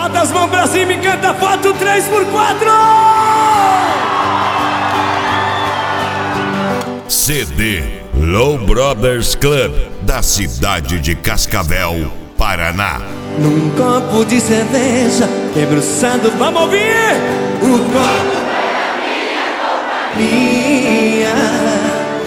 Bota as mãos pra cima e canta foto 3x4. CD Low Brothers Club, da cidade de Cascavel, Paraná. Num copo de cerveja, debruçado, vamos ouvir! O copo era minha companhia.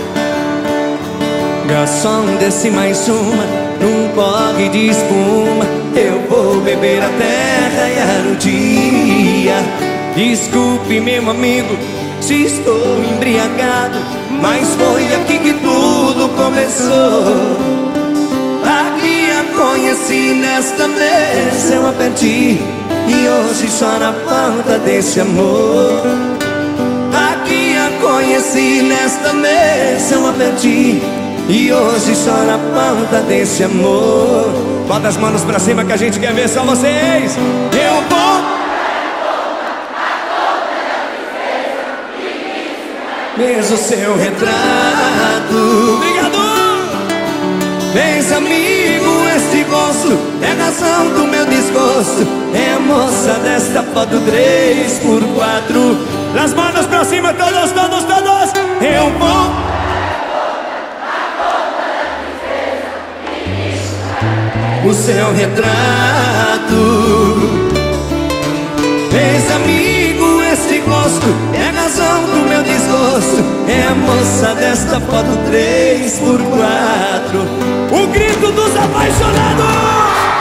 Garçom, desce mais uma, num porre de espuma. Eu vou beber até raiar o dia. Desculpe, meu amigo, se estou embriagado, mas foi aqui que tudo começou. Aqui a conheci, nesta mesa eu a perdi, e hoje só na falta desse amor. Aqui a conheci, nesta mesa eu a perdi, e hoje só na falta desse amor. Bota as mãos pra cima que a gente quer ver só vocês. Eu vou mesmo seu retrato. Obrigado! Vens amigo, este gosto é a razão do meu desgosto. É a moça desta foto 3x4. As mãos pra cima, todos, todos, todos. Eu vou o seu retrato. Vens amigo, este gosto é a razão do meu desgosto. É a moça desta foto 3x4. O grito dos apaixonados.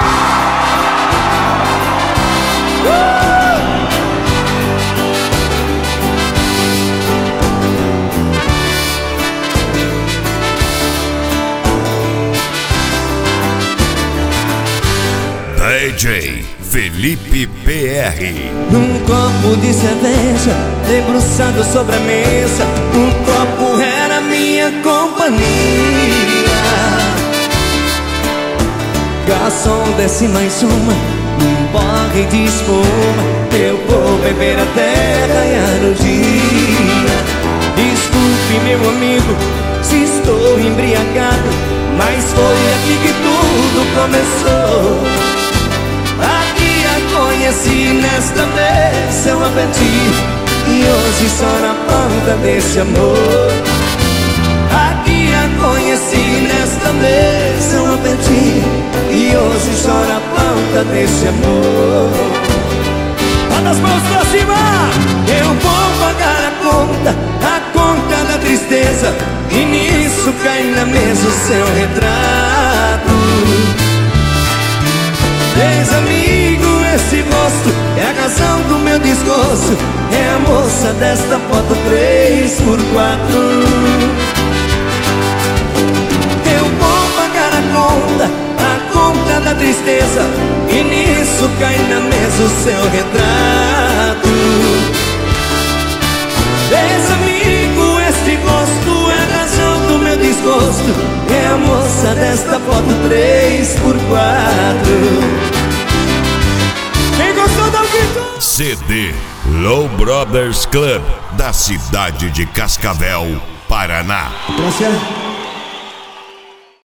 DJ Felipe PR. Num copo de cerveja, debruçado sobre a mesa, o copo era minha companhia. Garçom, desce mais uma, num porre de espuma. Eu vou beber até raiar o dia. Desculpe, meu amigo, se estou embriagado, mas foi aqui que tudo começou. Conheci, nesta vez eu a perdi, e hoje só na ponta desse amor. Aqui a conheci, nesta vez eu a perdi, e hoje só na ponta desse amor. Bota as mãos pra cima! Eu vou pagar a conta da tristeza, e nisso cai na mesa o seu retrato. Vens amigo, esse rosto é a razão do meu desgosto. É a moça desta foto 3x4. Eu vou pagar a conta da tristeza, e nisso cai na mesa o seu retrato. Vens amigo, este gosto é a razão do meu desgosto. É a moça desta foto 3x4. CD Low Brothers Club, da cidade de Cascavel, Paraná. Gracias.